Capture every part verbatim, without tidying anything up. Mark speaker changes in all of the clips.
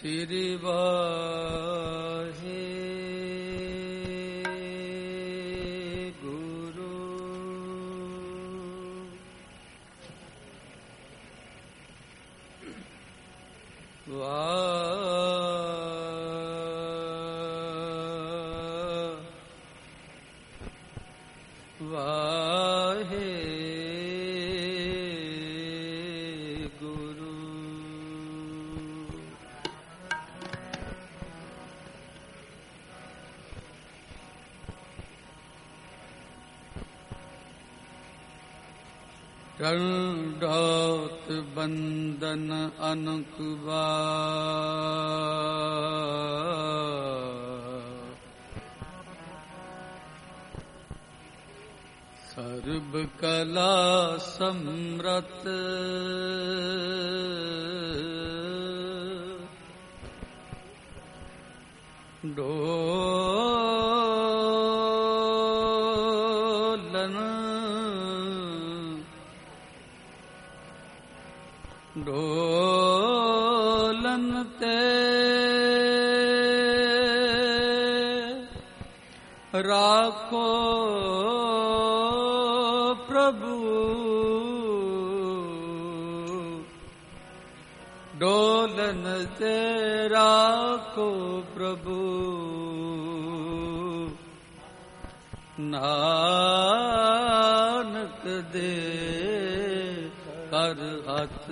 Speaker 1: श्री वाहे गुरु वाहे गुरु दंडौत बंदन अनक सर्व कला Samrut Dolan Dolan ते राखो प्रभु डोलन ते राखो प्रभु नानक दे कर हथ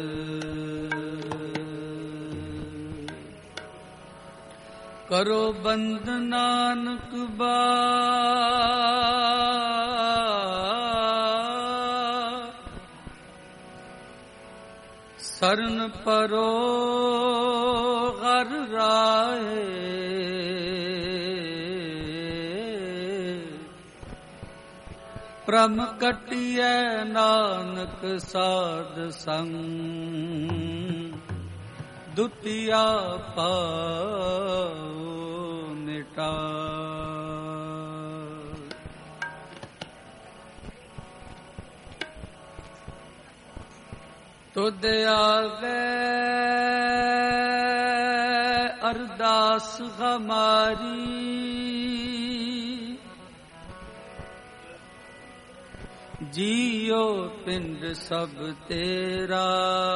Speaker 1: करो बंद नानक बा शरण परो घर राहे प्रम कटिए नानक साध संग दुतिया पाओ मिटा तुद आवे अरदास हमारी जियो पिंड सब तेरा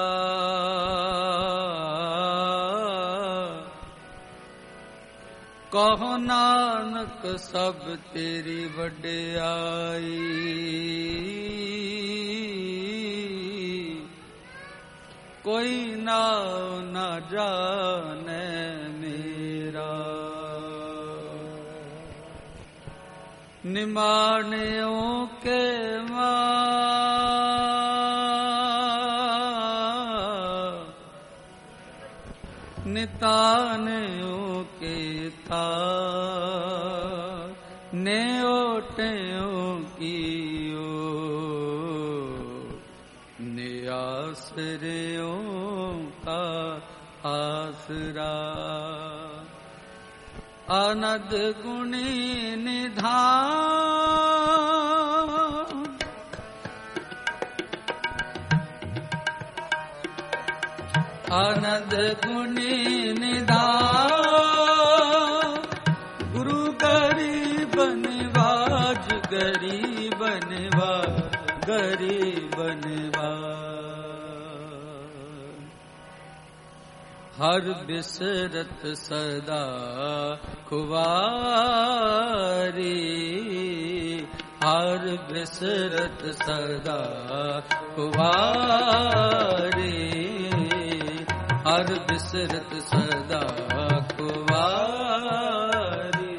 Speaker 1: कहो नानक सब तेरी वड्याई कोई नाव न जाने मेरा निमाणियों के मां नितानियों के था नेओटियों की आश्रयों का आसरा अनद गुणी निधान अनद गुणी निधान गुरु गरीब निवाज गरीब निवाज गरीब निवाज हर बिसरत सदा खुवारी हर बिसरत सदा खुवारी हर बिसरत सदा खुवारी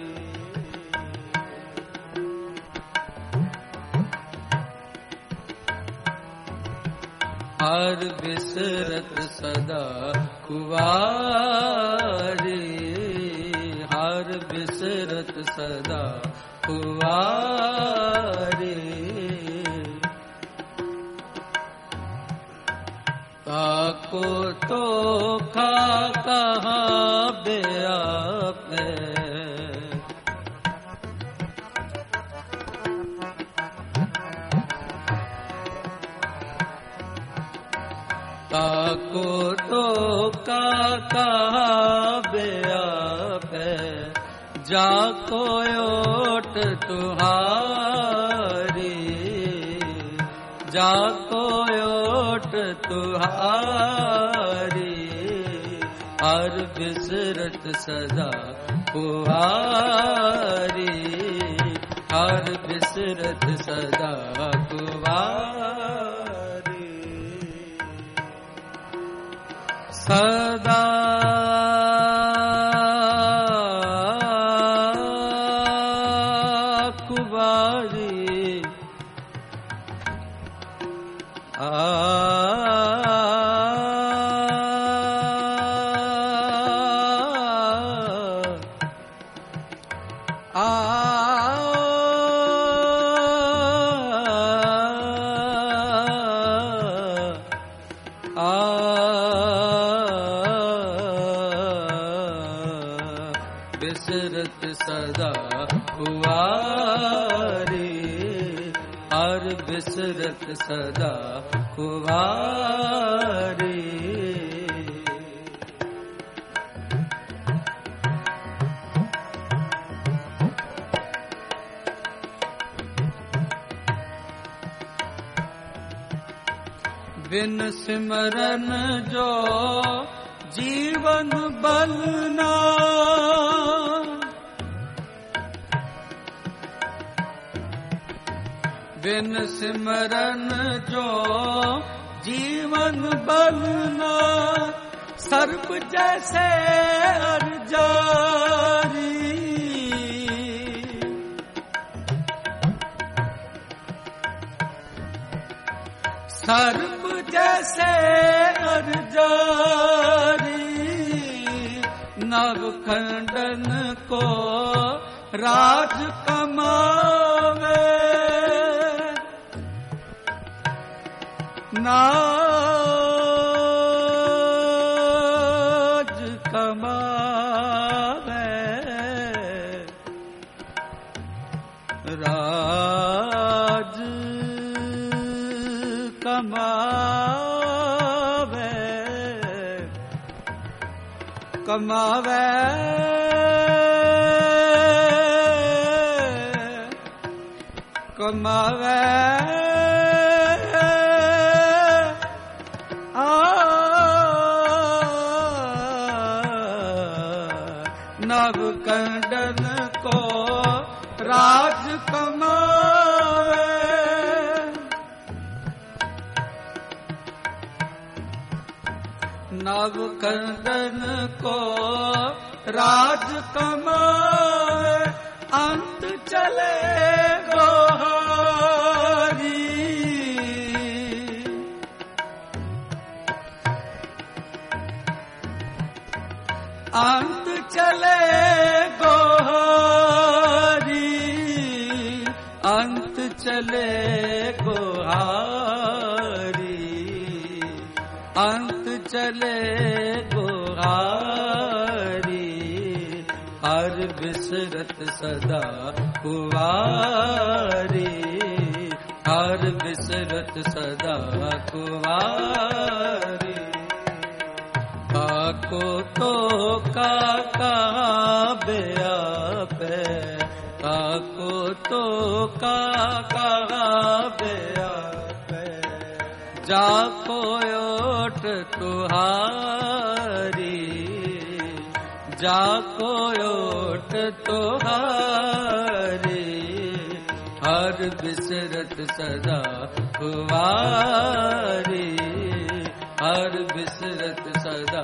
Speaker 1: हर बिसरत सदा कुवारी हर बिसरत सदा कुवारी ताको तो खा कहाँ बेआपे ताको तो का कहा बेअपै, जाको ओट तुहारी, जाको ओट तुहारी, हर बिसरत सदा कुवारी, हर बिसरत सदा कुवारी। सदा कुवारी, आ बिसरत सदा कुवारी, हर बिसरत सदा कुवारी। बिन सिमरन जो जीवन बलना, बिन सिमरन जो जीवन बलना, सर्प जैसे अरजारी, सर्प जैसे अरजारी, नवखंडन को राज कमावे, नाज कमावे, राज कमावे, कमावे, कमावे, नवकंडन को राज कमावे, नवकंडन को राज कमावे, अंत चले गोहारी, अंत चले गोहारी, अंत चले गोहारी, अंत चले गोहारी, हर बिसरत सदा कुवारी, हर बिसरत सदा कुवारी। ताको तो का कहा बेअपै, ताको तो का कहा बेअपै, जाको ओट तुहारी, जाको ओट तुहारी, हर बिसरत सदा कुवारी, हर बिसरत सदा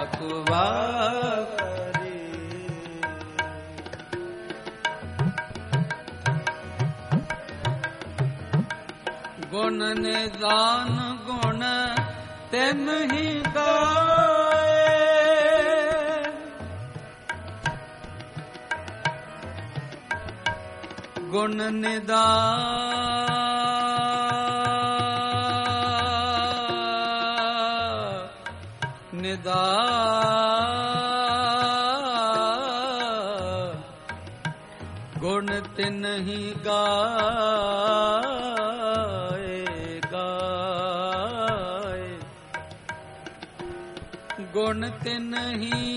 Speaker 1: कुवारी। गुण निदान गुण तिन ही गाए, गुण निदान निदान, गुण तिन ही गाए गाए, गुण तिन्हि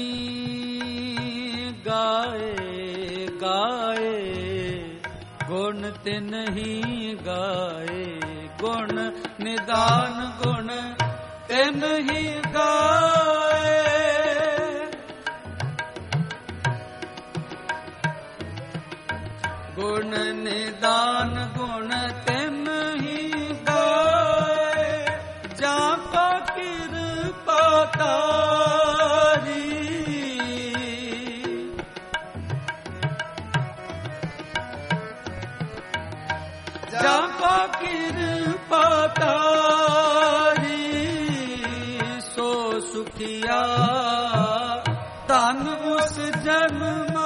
Speaker 1: गाए गाए, गुण तिन्हि गाए, गुण निदान गुण तिन्हि गाए। गुण निदान गुण तिन्हि गाए, जाका कृपा तारी। जाका कृपा तारी, सो सुखिया तन उस जन्मा।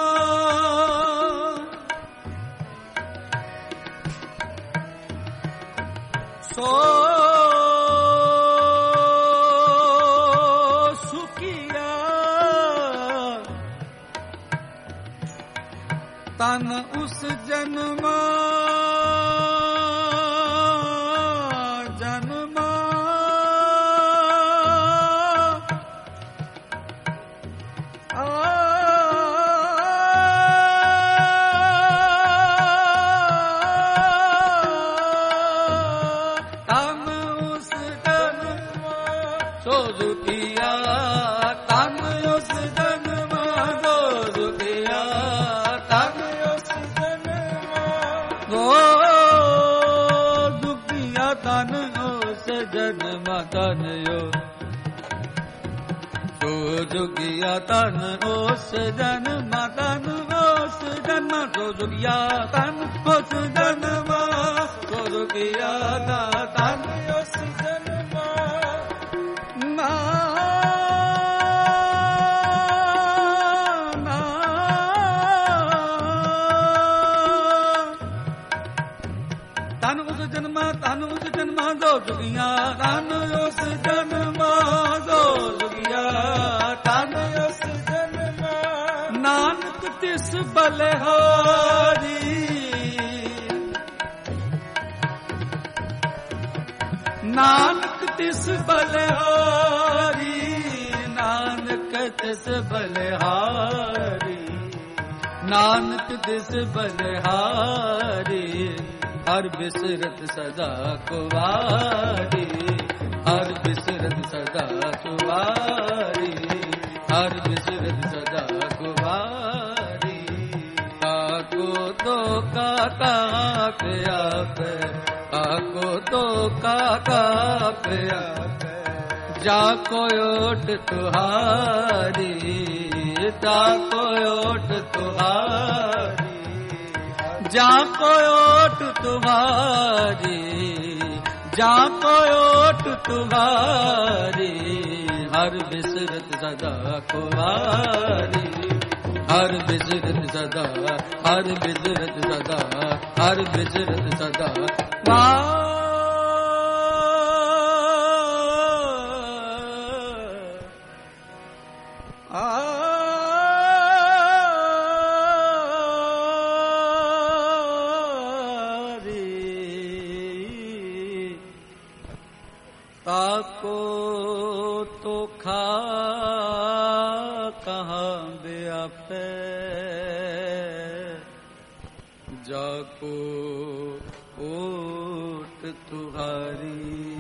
Speaker 1: सो सुखिया तन उस जन्मा। जन्मा आ तन यो सो जुगिया तन ओस जन्म तन ओस जन्म सो जुगिया तन ओस जन्म सो जुगिया तन ओस जन्म। ना तन उस जन्म तन उस जन्म दो जुगिया तन उस जन्म दो जुगिया तन उस जन्म। नानक तिस बलिहारी, नानक तिस बलिहारी, नानक तिस बलिहारी, नानक तिस बलिहारी। हर बिसरत सदा कुवारी, हर बिसरत सदा कुवारी, हर बिसरत सदा कुवारी। काको तो काका प्याप, काको तो काका प्याप, जाको ओट तुहारी, जाको ओट तुहारी, जाको ओट तुम्हारी, जाको ओट तुम्हारी। हर बिसरत सदा कुवारी, हर बिसरत सदा, हर बिसरत सदा, हर बिसरत सदा कुवारी। ताको तो खा कहाँ व्यापे, जाको ओट तुम्हारी।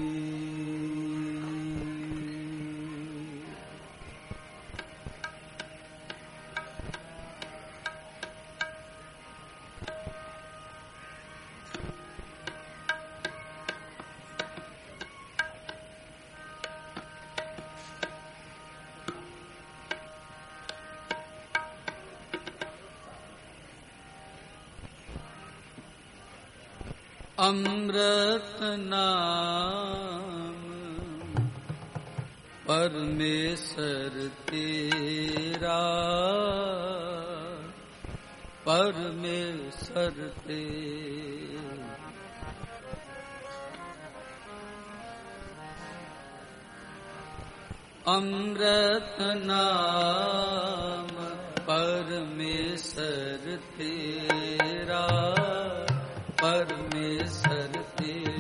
Speaker 1: अमृत नाम परमेश्वर तेरा, परमेश्वर तेरा। अमृत नाम परमेश्वर तेरा, परमेश्वर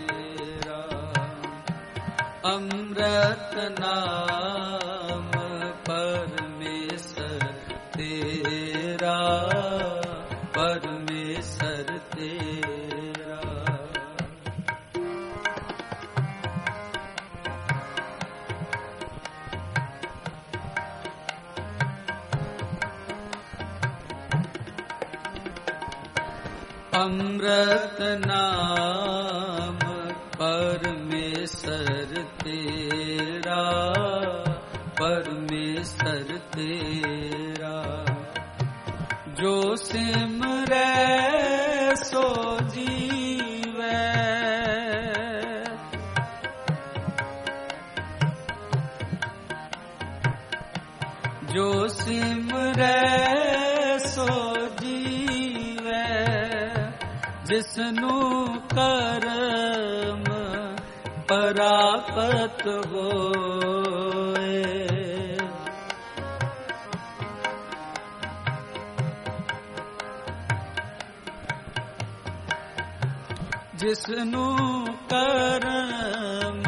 Speaker 1: तेरा। अमृत नाम तेरा परमेश्वर तेरा। अमृत नाम परमेश्वर तेरा परमेश्वर तेरा। जो सिमरै सो जीवै जो सिमरै सो जीवै। जिसनु करम परापत होए। जिसनु करम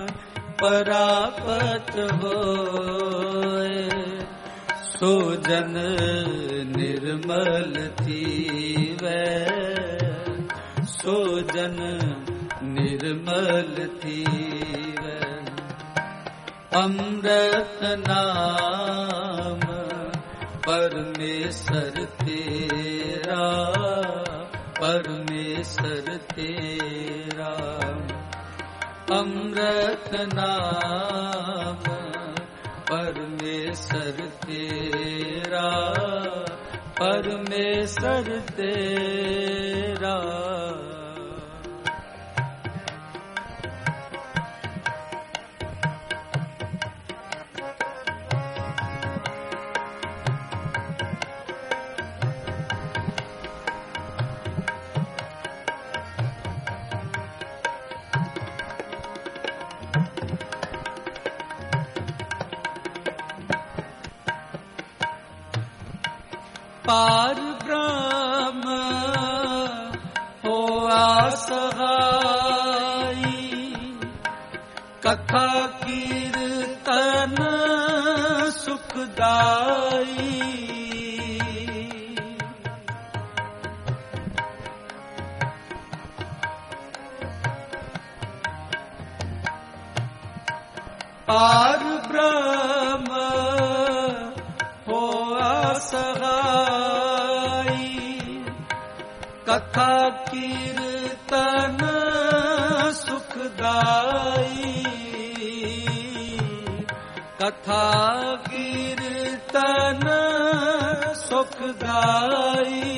Speaker 1: परापत होए। सो जन निर्मल थीवै सो जन निर्मल थीवै। अमृत नाम परमेश्वर तेरा परमेश्वर तेरा। अमृत नाम परमेश्वर तेरा परमेश्वर तेरा। पार ब्रह्म होआ सहाई। कथा कीर्तन सुखदाई। पार ब्रह्म होआ सहाई। कथा कीर्तन सुखदाई। कथा कीर्तन सुखदाई।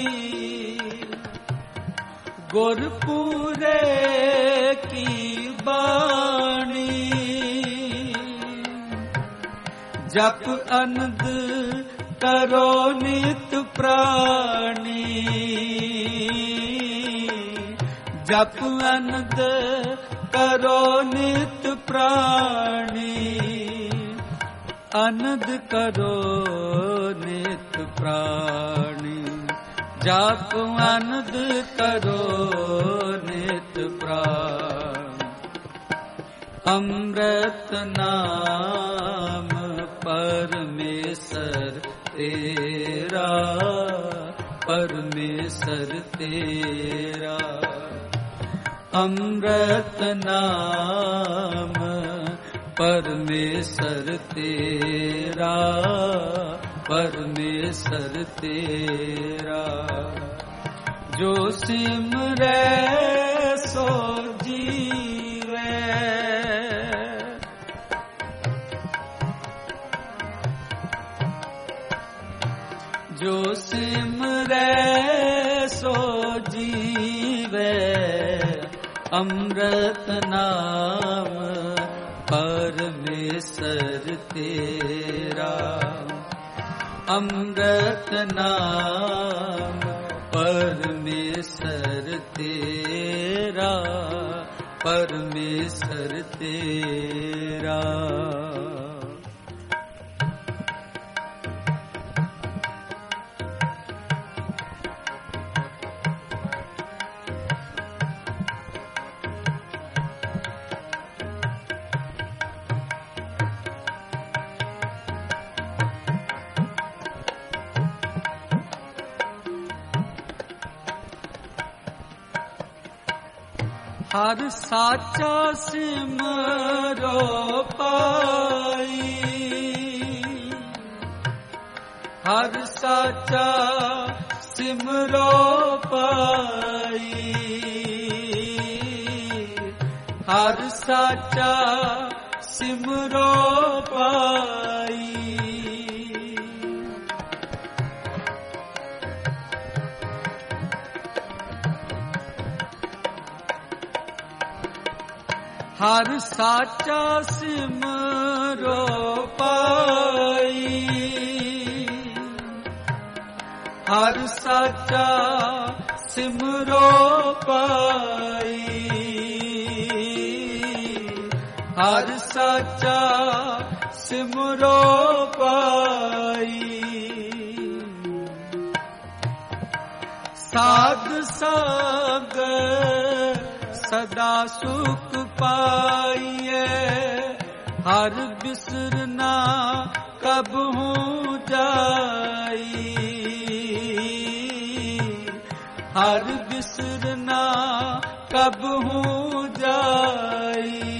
Speaker 1: गुरपुरे की बाणी जप अनंद करो नित प्राणी। जप अनंद करो नित प्राणी। अनंद करो नित प्राणी। जप अनंद करो नित प्राणी। अमृत नाम परमेश्वर तेरा परमेश्वर तेरा। अमृत नाम परमेश्वर तेरा परमेश्वर तेरा। जो सिमरै सो जीवै जो सिमरै सो जीवै। अमृत नाम परमेश्वर तेरा। अमृत नाम परमेश्वर तेरा परमेश्वर तेरा। हर साचा सिमरो पाई, हर साचा सिमरो पाई, हर साचा सिमरो पाई। हर साचा सिमरो पाई, हर साचा सिमरो पाई, हर साचा सिमरो पाई। साध संग सदा सुख पाइए, हर बिसरना कब हूँ जाई, हर बिसरना कब हूँ जाई,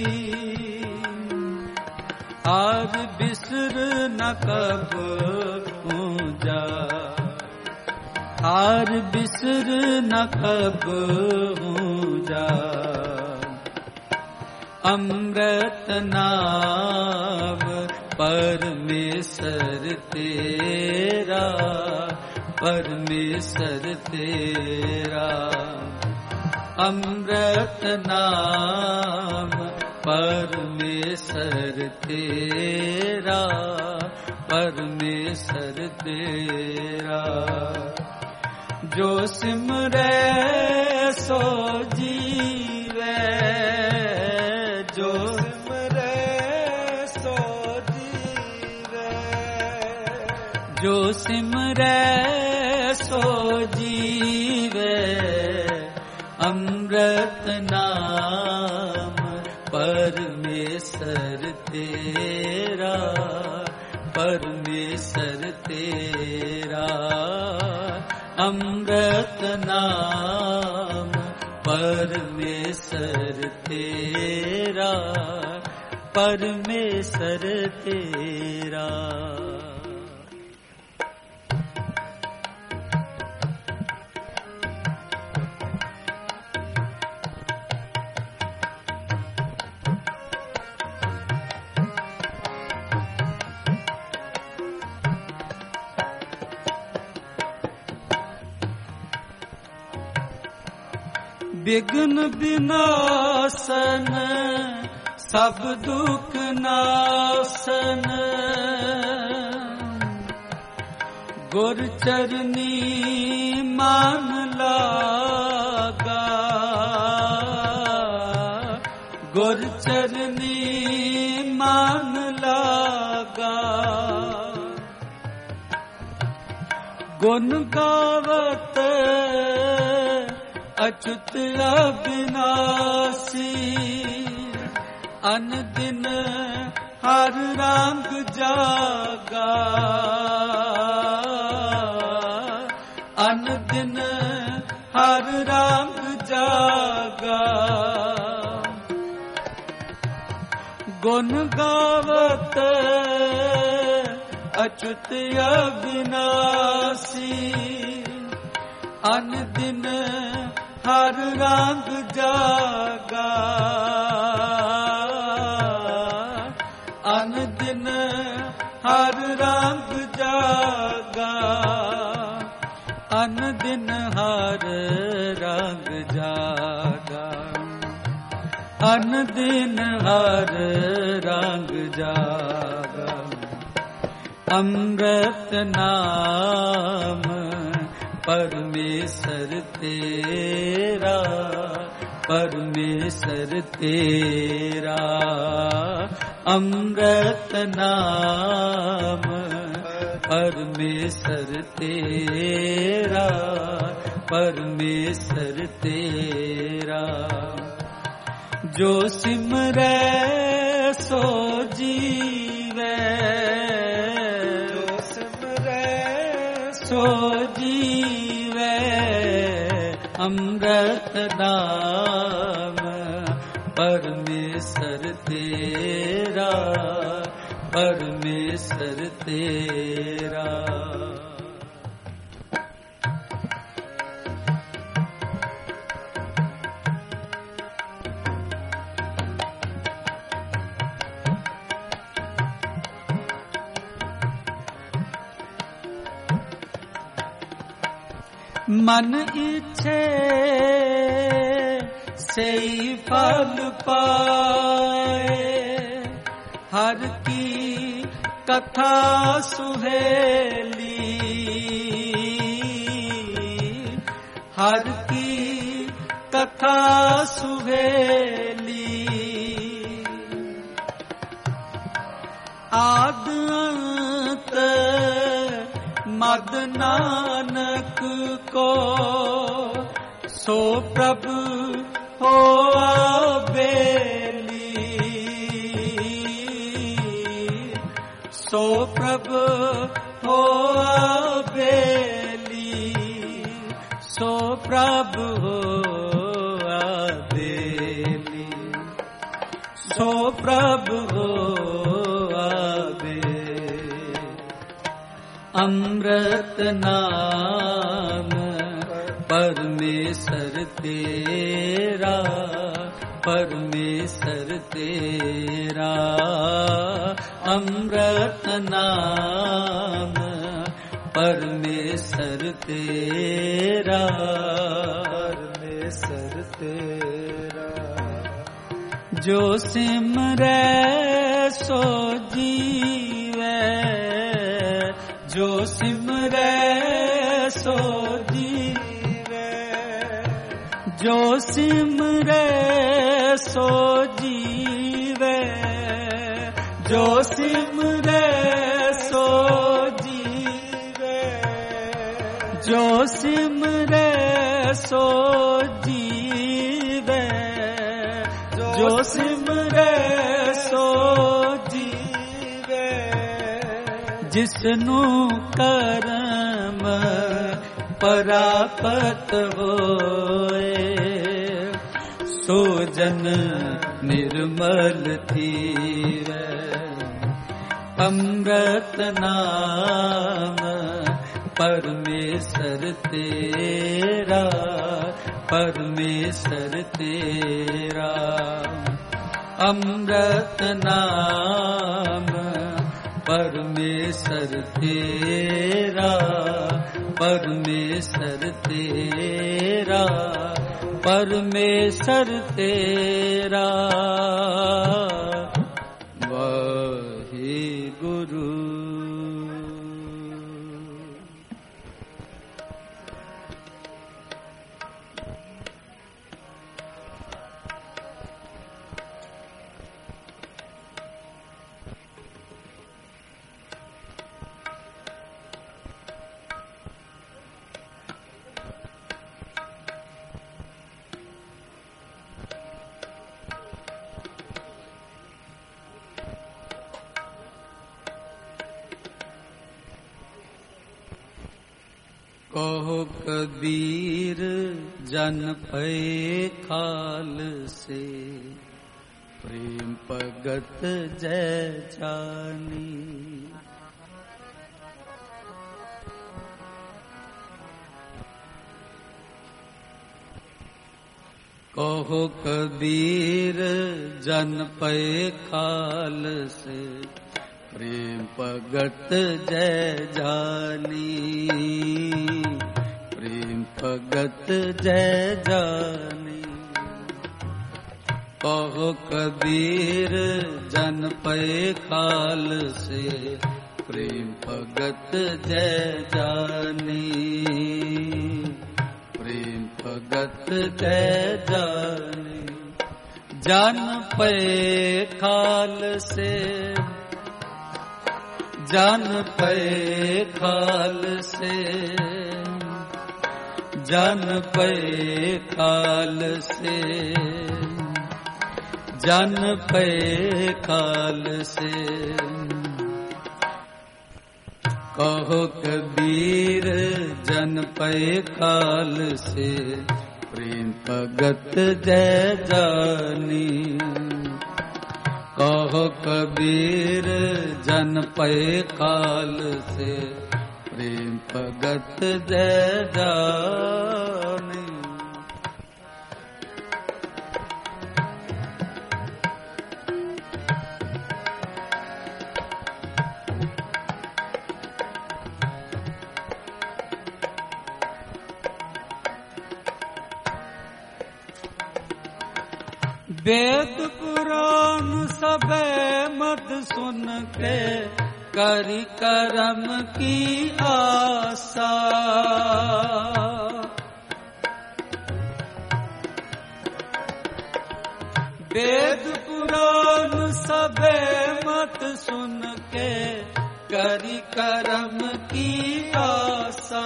Speaker 1: हर बिसरना कब हूँ जाई, हर बिसरना कब हूँ जाई। अमृत नाम परमेश्वर तेरा, परमेश्वर तेरा। अमृत नाम परमेश्वर तेरा, परमेश्वर तेरा। जो सिमरे सो जीवे, जो सिमरे सो जीवे, जो सिमरे सो जीवे। अमृत नाम परमेश्वर तेरा, परमेश्वर तेरा। अमृत नाम परमेश्वर तेरा, परमेश्वर तेरा। विघ्न विनाशन सब दुख नाशन, गुर चरनी मान लागा, गुर चरनी मान लागा। गुण गावत अच्युत अविनाशी, अन दिन हर रंग जागा, अन दिन हर रंग जागा। गुण गावत अच्युत अविनाशी, अन दिन हर रंग जागा, अन दिन हर रंग जागा, अन दिन हर रंग जागा, अन दिन हर रंग जागा। अमृत नाम परमेश्वर तेरा, परमेश्वर तेरा। अमृत नाम परमेश्वर तेरा, परमेश्वर तेरा। जो सिमरे सो जीवे, जो सिमरे सो जीवे। अमृत नाम परमेश्वर तेरा, परमेश्वर तेरा। मन इच्छे सेई फल पाए, हर की कथा सुहेली, हर की कथा सुहेली। आद अंत मद नानक को, सो प्रभु होआ बेली, सो प्रभु होआ बेली, सो प्रभु होआ बेली, सो प्रभु होआ बेली। अमृत नाम परमेश्वर तेरा, परमेश्वर तेरा। अमृत नाम परमेश्वर तेरा, परमेश्वर तेरा। जो सिमरै सो जीवै, जो सिमरै सो जीवै, जो सिमरै सो जीवै, जो सिमरै सो जीवै, जो सिमरै सो जीवै, जो सिमरै सो जीवै। जिसनु करम परापत होए, सो जन निर्मल थीवै। अमृत नाम परमेश्वर तेरा, परमेश्वर तेरा। अमृत नाम परमेश्वर तेरा, परमेश्वर तेरा, परमेश्वर तेरा। वाहे गुरु। कहो कबीर जन पै खाल से, प्रेम भगत जय जानी। कहो कबीर जन पै खाल से, प्रेम भगत जय जानी, प्रेम भगत जय जानी। कहो कबीर जन पै खाल से, प्रेम भगत जय जानी, प्रेम भगत जय जानी। जन पै खाल से, जन पै खाल से, जन पै खाल से, जन पै खाल से। कहो कबीर जन पै खाल से, प्रेम भगत जय जानी। कहो कबीर जन पे काल से, प्रेम भगत जय जानी। वेद पुराण सबे मत सुन के, करी करम की आशा। वेद पुराण सबे मत सुन के, करी करम की आशा।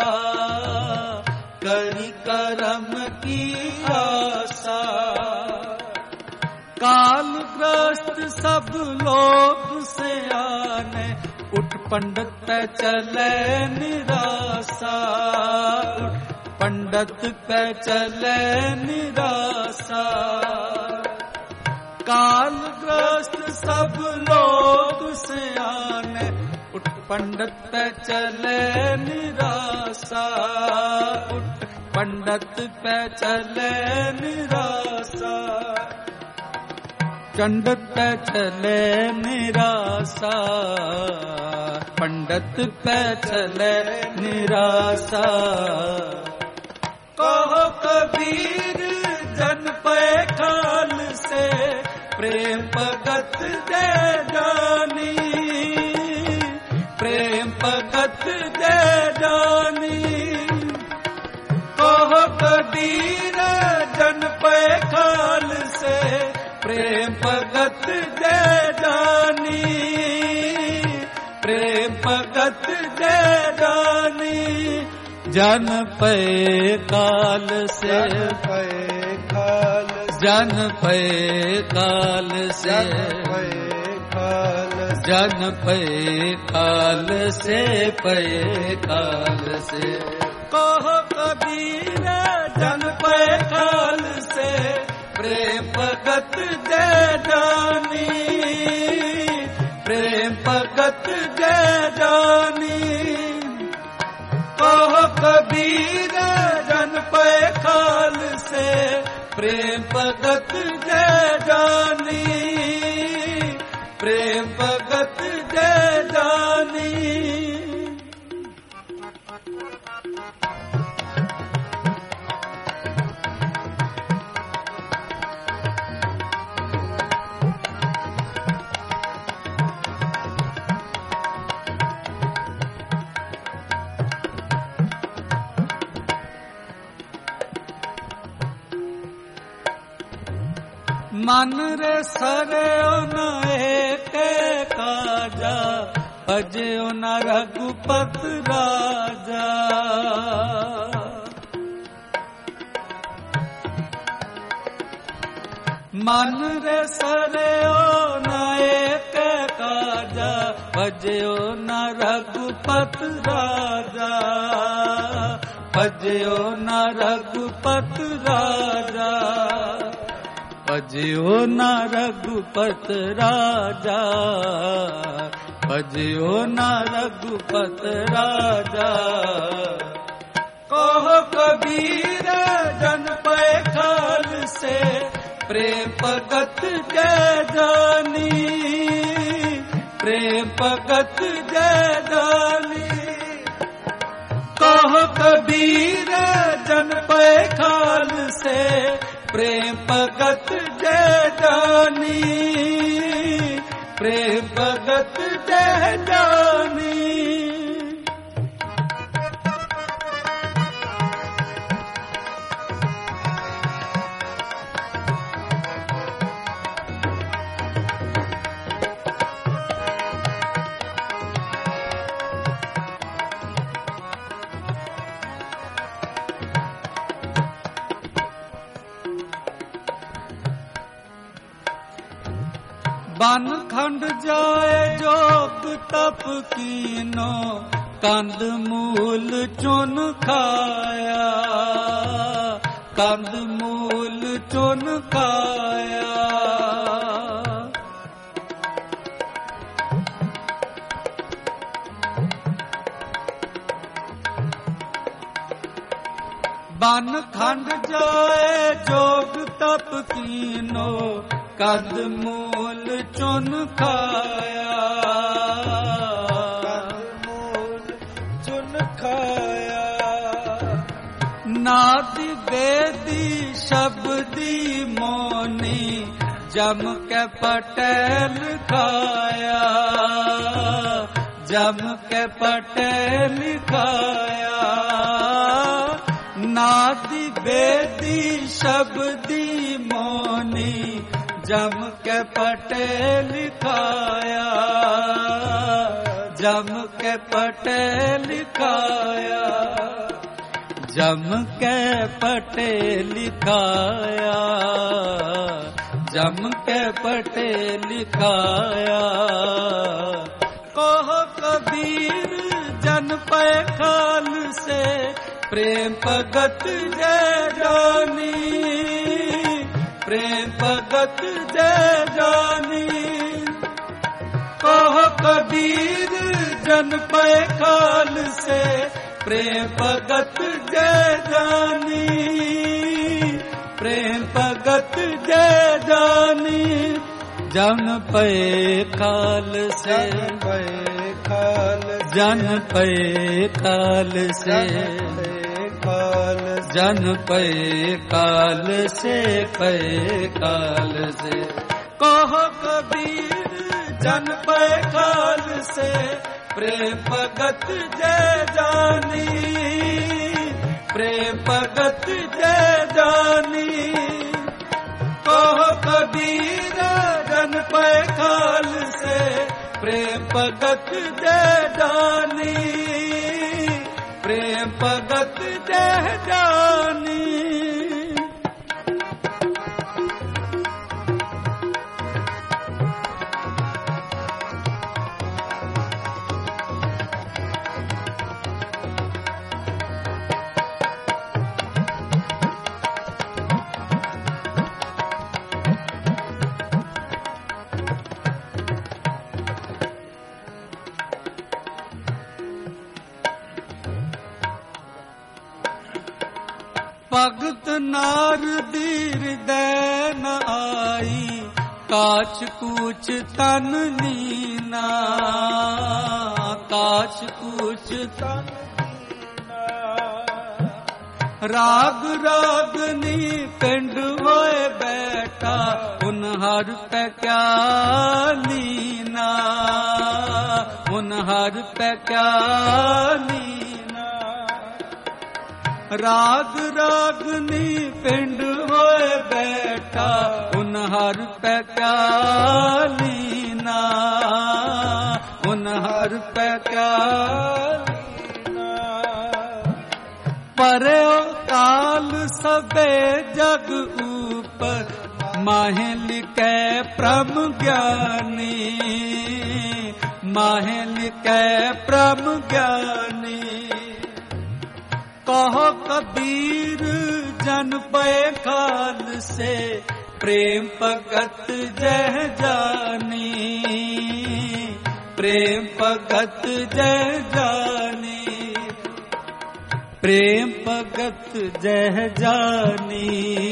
Speaker 1: करी करम की आशा। कालग्रस्त सब लोग से आने, उठ पंडित पे चले निराशा। उठ पंडित पे चले निराशा। कालग्रस्त सब लोग से आने, उठ पंडित पे चले निराशा। उठ पंडित पे चले निराशा। पंडित पे चले निराशा। पंडित पे चले निराशा। कहो कबीर जन पे काल से, प्रेम भगत जय जानी। प्रेम भगत जय जानी। कहो कबीर जन पे काल से, प्रेम भगत जय जानी। प्रेम भगत जय जानी। जन पे काल से, जन पे काल से, जन पे काल से, पे काल से। कहो कबीर जन पे काल से, प्रेम भगत जय जानी। प्रेम भगत जय जानी। कहो कबीर जन पे काल से, प्रेम भगत जय जानी। प्रेम भगत जय जानी। मन रे सरे न एक काजा, भजो न रघुपत राजा। मन रे सरे न एक काजा, भजो न रघुपत राजा। भजो न रघुपत राजा। भजो न रघुपत राजा। भजो न रघुपत राजा। कहो कबीर जन पे काल से, प्रेम भगत जय जानी। प्रेम भगत जय जानी। कहो कबीर जन पे काल से, प्रेम भगत जय जानी। प्रेम भगत जय जानी। बन खंड जाए जोग तप कीनो, कंद मूल चुन खाया। कंद मूल चुन खाया। बन खंड जाए जोग तप कीनो, कंद मूल चुन खाया। कंद मूल चुन खाया। नादि वेदी शब्दी मोनी, जम के पटेल खाया। जम के पटेल खाया। नादि वेदी शब्दी मोनी, जम के पटेल खाया। जम के पटेल खाया। जम के पटेल खाया। जम के पटेल खाया। कहो कबीर जन पे खाल से, प्रेम भगत जय जानी। प्रेम भगत जय जानी। कहो कबीर जन पे खाल से, प्रेम भगत जय जानी। प्रेम भगत जय जानी। जन पे खाल से, जन पे खाल से, जन पे काल से, पे काल से। कहो कबीर जन पे काल से, प्रेम भगत जय जानी। प्रेम भगत जय जानी। कहो कबीर जन पे काल से, प्रेम भगत जय जानी। प्रेम भगत जय जानी। भगत नार दीर दैन आई, काछ कूच तन लीना। काछ कूच तन लीना। राग रागनी पिंड होए बैठा, उन हर पे क्या लीना। उन हर पे क्या लीना। राग रागनी पिंड होए बैठा, उन हर पे क्या लीना। उन हर पे क्या लीना। परे काल सबे जग ऊपर, माहे लिखे प्रम ज्ञानी। माहे लिखे प्रम ज्ञानी। कहो कबीर जन पे काल से, प्रेम भगत जय जानी। प्रेम भगत जय जानी। प्रेम भगत जय जानी।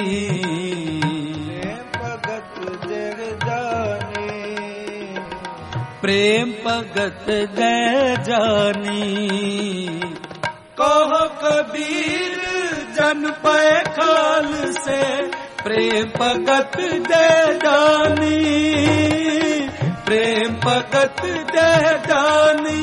Speaker 1: प्रेम भगत जय जानी। प्रेम भगत जय जानी। कहो कबीर जन पे खाल से, प्रेम भगत जय जानी। प्रेम भगत जय जानी।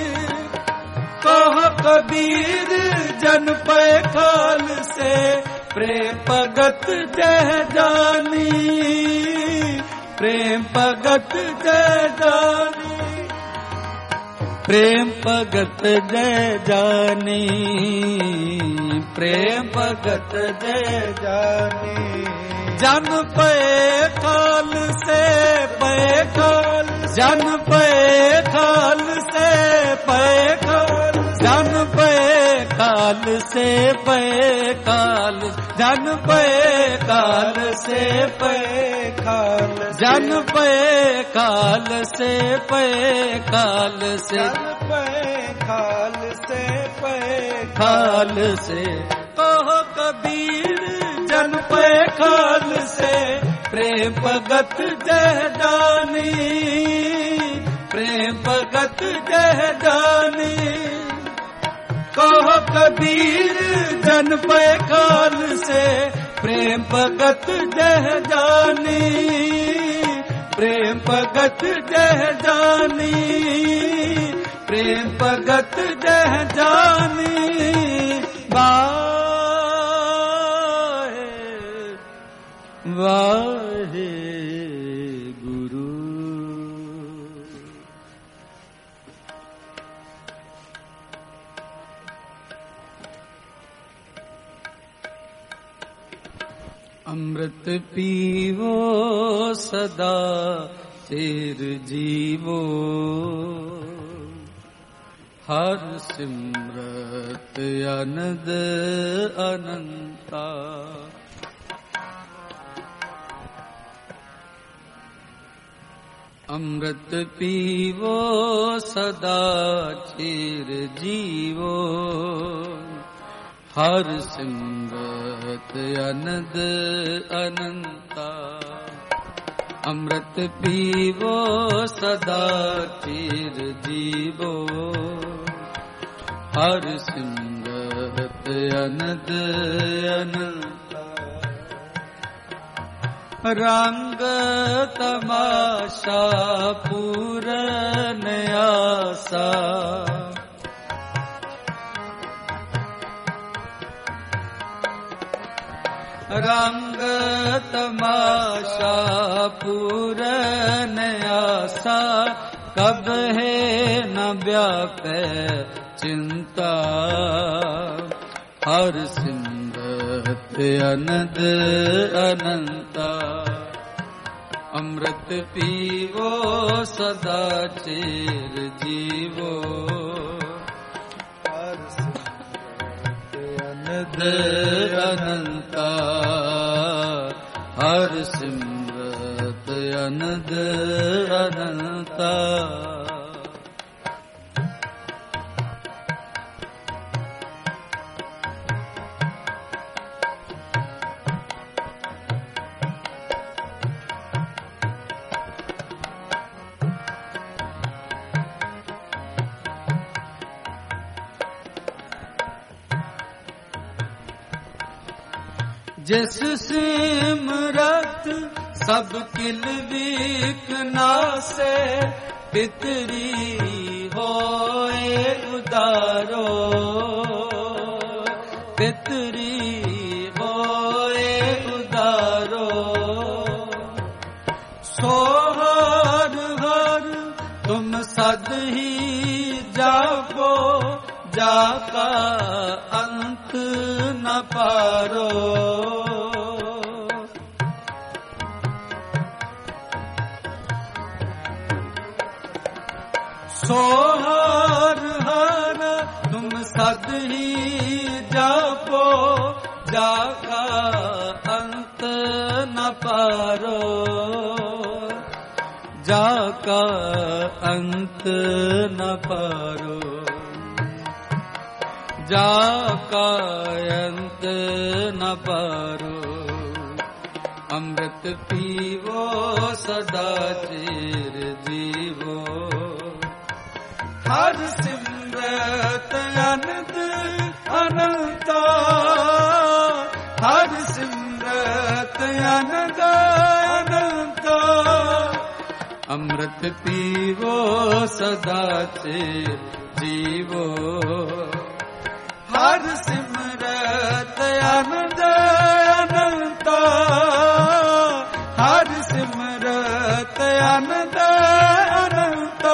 Speaker 1: कहो कबीर जन पे खाल से, प्रेम भगत जय जानी। प्रेम भगत जय जानी। प्रेम भगत जय जानी। प्रेम भगत जय जानी। जन पे खाल से, पे खाल। जन पे खाल से, पे खाल। जन पे काल से पे काल जन पे काल से पे काल जन पे काल से पे काल से
Speaker 2: पे काल से पे
Speaker 1: काल से कहो कबीर जन पे काल से प्रेम भगत जहदानी प्रेम भगत जहदानी कहो कबीर जन पे काल से प्रेम भगत जहदानी प्रेम भगत जहदानी प्रेम भगत जहदानी वाहे वाहे गुरु अमृत पीवो सदा चिर जीवो हर सिमरत अनंद अनंता अमृत पीवो सदा चिर जीवो हर सिमरत अनंद अनंता अमृत पीवो सदा चिर जीवो हर सिमरत अनंद अनंता रंग तमाशा पूरन आसा रंग तमाशा पूरन आसा कब है न व्यापे चिंता हर सिमरत अनंद अनंता अमृत पीवो सदा चिर जीवो हर सिमरत अनंद अनंता हर सिमरत अनंद अनंता जिस सिमरत सब किल विकना से पितरी होए उदारो पितरी होए उदारो सो हर हर तुम सद ही जापो जाका अंत न पारो सो हर हर तुम सद ही जापो जाका अंत न पारो जाका अंत न पारो जाका अंत न पारो अमृत पीवो सदा चिर जीवो हर सिमरत अनंद अनंता हर सिमरत अनंद अनंता अमृत पीवो सदा चिर जीवो हर सिमरत अनंद अनंता हर सिमरत अनंद अनंता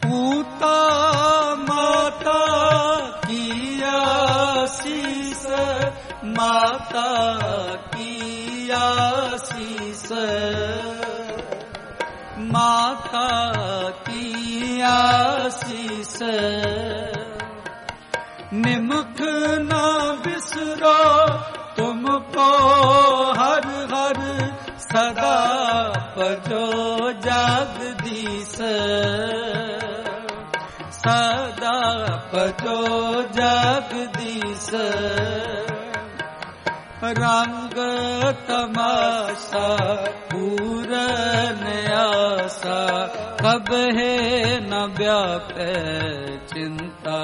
Speaker 1: पूता माता की आशीष, माता की आशीष, माता की आशीष। निमुख ना बिसरो तुमको हर हर, सदा भजो जगदीश, सदा भजो जगदीश। रंग तमाशा पूरन आशा, कब है न व्यापे चिंता।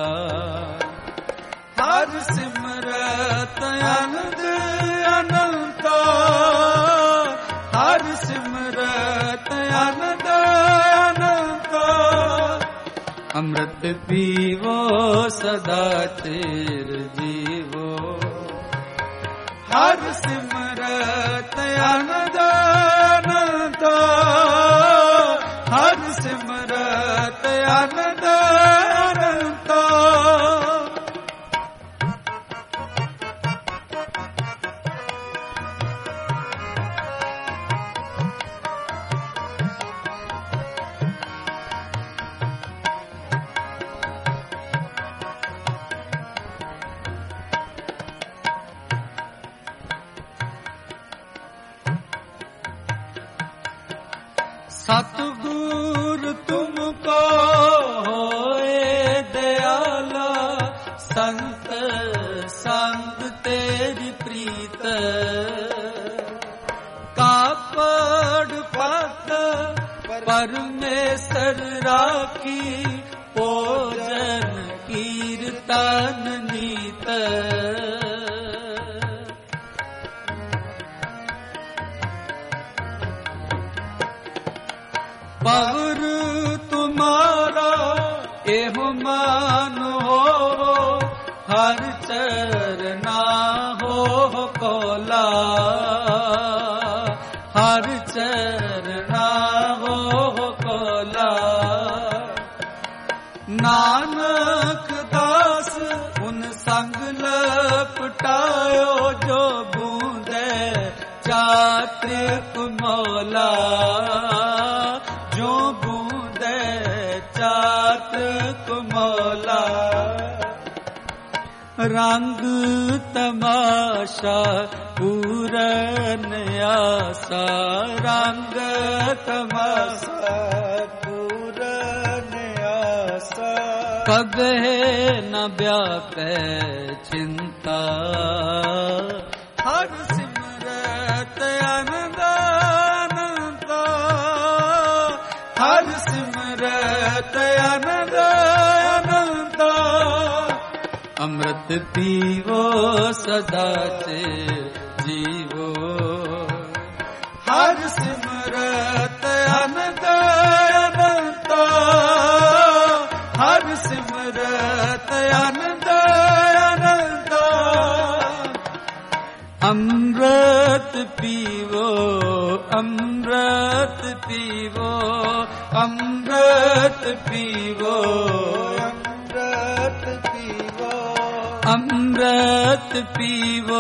Speaker 1: हर सिमरत आनंद अनंता, हर सिमरत आनंद अनंता। अमृत पीवो सदा चिर जीवो, हर सिमरत आनंद अनंता, हर सिमरत आनंद अनंता। सतगुर तुमको होए दयाला, संत संग तेरी प्रीत। कापड़ पत परमेश्वर राखी, भोजन कीर्तन नीत। पवर तुम्हारा एहो मान हो, हर चरना हो कोला, हर चरना हो कोला। नानक दास उन संग लपटायो, जो बूंदे चात्रिक मौला, जो बूंदे चात्रिक मौला। रंग तमाशा पूरन आशा, रंग तमाशा पूरन आशा। कब है न व्यापे चिंता, हर सिमरत आनंद अनंता, हर सिमरत आनंद अनंता। अमृत पीवो सदा चिर जीवो, हर सिमरत आनंद अनंता, हर सिमरत आनंद अनंता। अमृत पीवो, अमृत पीवो, अमृत पीवो, अमृत पीवो, अमृत पीवो,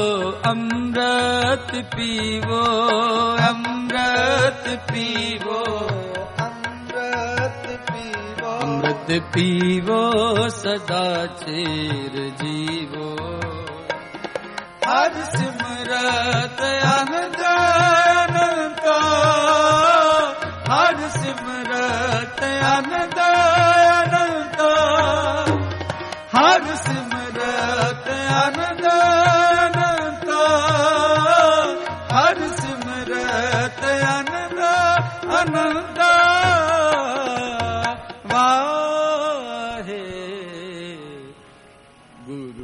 Speaker 1: अमृत पीवो, अमृत पीवो, अमृत पीवो। अमृत पीवो सदा चिर जीवो, हर सिमरत आनंद अनंता, हर सिमरत आनंद अनंता, हर सिमरत आनंद अनंता, हर सिमरत आनंद अनंता। वाहे गुरु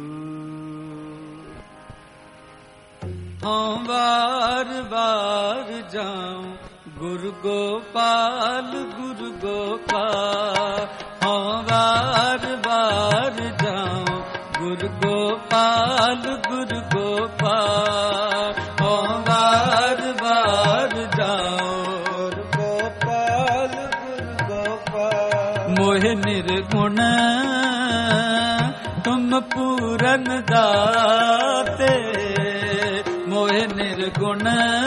Speaker 1: हाँ बार बार जाऊं, गुरु गोपाल गुरु गोपाल। हाँ बार बार जाऊं, गुरु गोपाल गुरु गोपाल। हाँ बार बार जाऊं, गुरु गोपाल गुरु गोपाल। मोह निर्गुण तुम पूरन दाते, मोह निर्गुण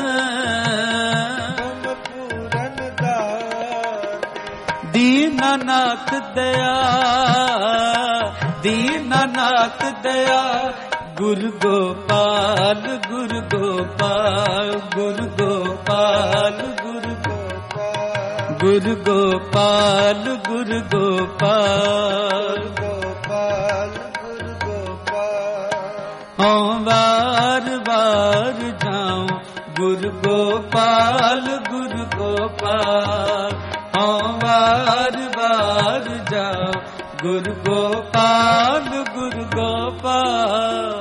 Speaker 2: तुम पूरन दाते।
Speaker 1: दीनानाथ दया, दीनानाथ दया, गुरु गोपाल गुरु गोपाल गुरु गोपाल गुरु गोपाल गुरु गोपाल गुरु गोपाल
Speaker 2: गोपाल गुरु गोपाल।
Speaker 1: हाँ बार बार जाऊं गुरु गोपाल गुरु गोपाल, हाँ बार बार जाऊं गुरु गोपाल गुरु गोपाल।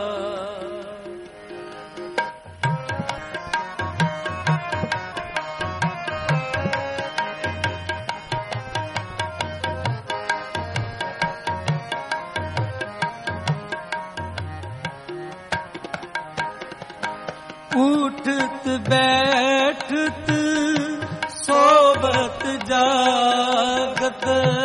Speaker 1: उठत बैठत सोबत जागत,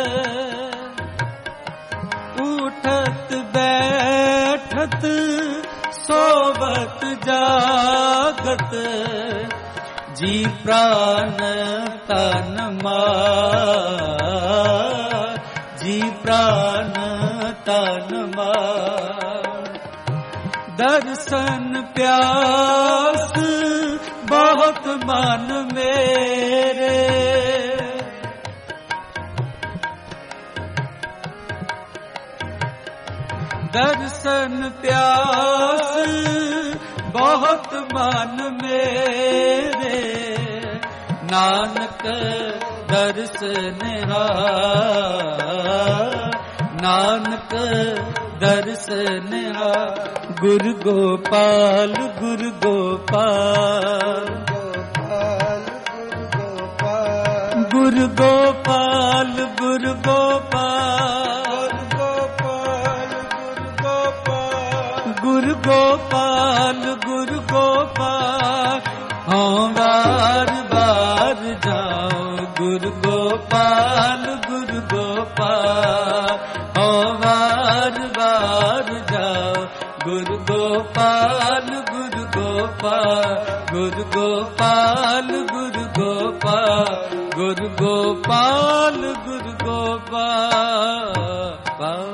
Speaker 1: उठत बैठत सोबत जागत, जी प्राण तन मार, जी प्राण तन मार। दर्शन प्यास बहुत मन मेरे, दर्शन प्यास बहुत मन मेरे, नानक दर्शन नानक दर्शन गुरु गोपाल गुरु गोपाल गुरु गोपाल गुरु गोपाल गुरु गोपाल गुरु गोपाल। हाँ बार बार जाओ गुरु गोपाल गुरु गोपाल, हाँ बार बार जाओ गुरु गोपाल गुरु गोपाल गुरु गोपाल गुरु गोपाल गुरु गोपाल गुरु गोपाल।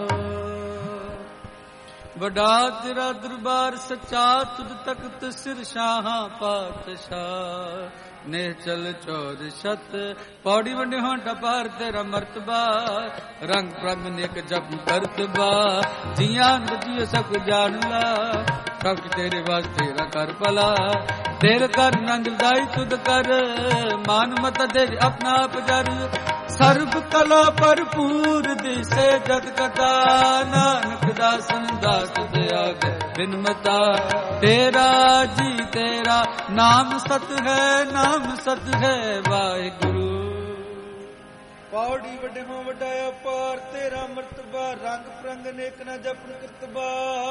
Speaker 1: वडा तेरा दरबार सच्चा तुझ तख्त सिर शाहां पातशाह, ने चल चौर शत पौड़ी वंडे होंडा पार तेरा मर्तबा, रंग प्रंग नेक जप करतबा, जियां जियो सब जान ला, सब तेरे वास्ते तेरा कर भला, तेरे कर नंग दाई तुद कर, मान मत दे अपना आप जर, सर्व कला भरपूर दिसे जग कथा, नानक दासन दास दया बिन मता, तेरा जी तेरा नाम सत है, नाम सत है वाहिगुरु।
Speaker 2: पौड़ी वड्डे हों वड्डाया पार तेरा मर्तबा, रंग प्रंग नेक न जपन कृतबा,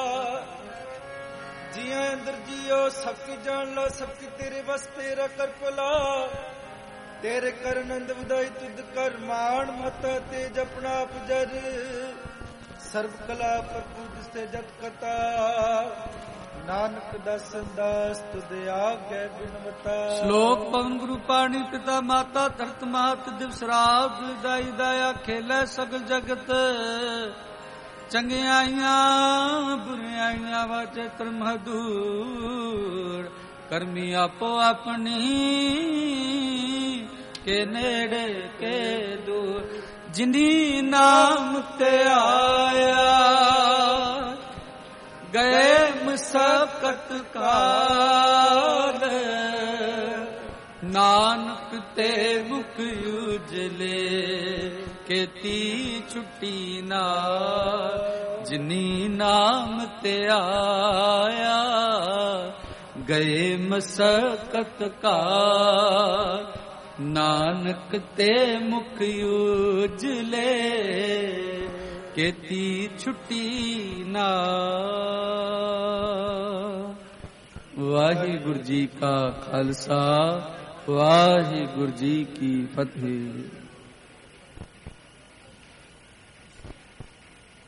Speaker 2: जिया अंदर जियो सबकी जान लो, सबकी तेरे बस तेरा कर भला, तेरे कर नंद वदाई तुद कर, मान मता तेज अपना आप जर, सर्व कला भरपूर से जत कथा, नानक दर्शन दास तुद आगे बिनवता।
Speaker 1: श्लोक पवन गुरु पाणी पिता माता धरत मात दिवस रात दाई दाया खेलै सगल जगत, चंगियाइयां बुरियाइयां वाचे कर्म दूर, करमी आपो अपनी के नेड़े के दूर, जिनी नाम ते आया गए मुसकत काल, नानक ते मुख उजले केती छुट्टी ना, जिनी नाम ते आया गए मसकत काल, नानक ते मुख उजले केती छुट्टी ना। वाहिगुरु जी का खालसा, वाहिगुरु जी की फतेह।